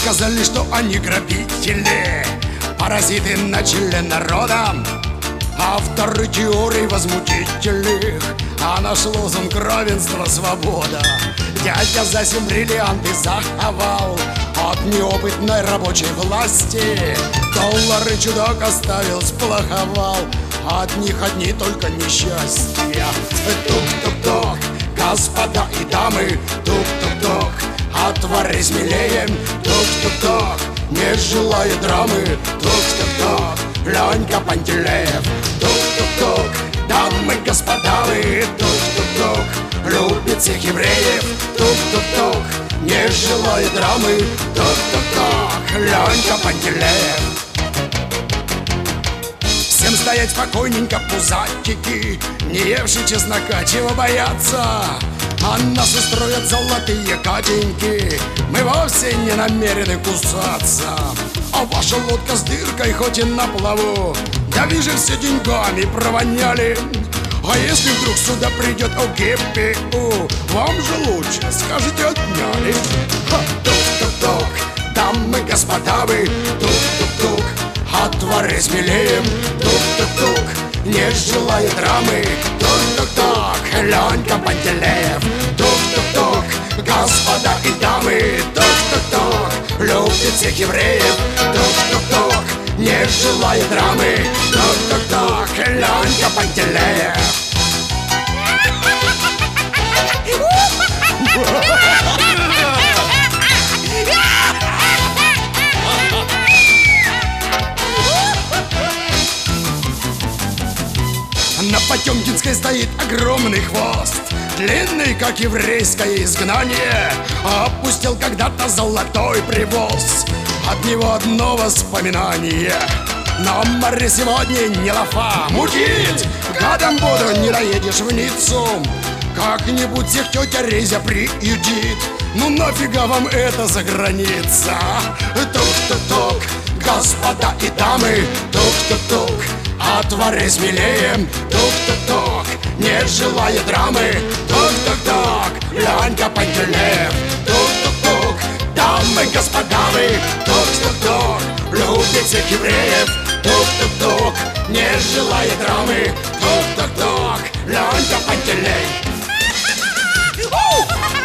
сказали, что они грабители, паразиты на челе народа. Авторы теорий возмутительных, а наш лозунг равенство, свобода. Дядя за 7 бриллианты заховал от неопытной рабочей власти. Доллары чудак оставил, сплоховал, от них одни только несчастья. Тук-тук-тук, господа и дамы, тук-тук-тук, отвори смелее. Тук-тук-тук, не желая драмы. Тук-тук-тук, Ленька Пантелеев. Тук-тук-тук, дамы, господа вы. Тук-тук-тук, любит всех евреев. Тук-тук-тук, не желая драмы. Тук-тук-тук, Ленька Пантелеев. Всем стоять спокойненько, пузатики, не евшие чеснока, чего бояться? А нас устроят золотые Катеньки, мы вовсе не намерены кусаться. А ваша лодка с дыркой хоть и на плаву, да вижу, все деньгами провоняли. А если вдруг сюда придет ОГПУ, вам же лучше скажите, отняли. Тук-тук-тук, дамы, господа вы. Тук-тук-тук, отвори смелее. Тук-тук-тук, не желая драмы. Тук-тук-тук, Ленька Пантелеев. Тук-тук-тук, господа и дамы. Тук-тук-тук, любит всех евреев. Тук-тук-тук, не желая драмы. Тук-тук-тук, Ленька Пантелеев. На Потемкинской стоит огромный хвост, длинный, как еврейское изгнание. Опустил когда-то золотой привоз, от него одно воспоминание. На море сегодня не лафа, мутить гадом буду, не доедешь в Ниццу. Как-нибудь всех тетя Резя приютит, ну нафига вам это за граница? Тук-тук-тук, господа и дамы. Тук-тук-тук, отвори смелее. Тук-тук-тук, не желая драмы. Тук-тук-тук, Ленька Пантелеев. Тук-тук-тук, дамы, господа вы. Тук-тук-тук, любит всех евреев. Тук-тук-тук, не желая драмы. Тук-тук-тук, Ленька Пантелеев.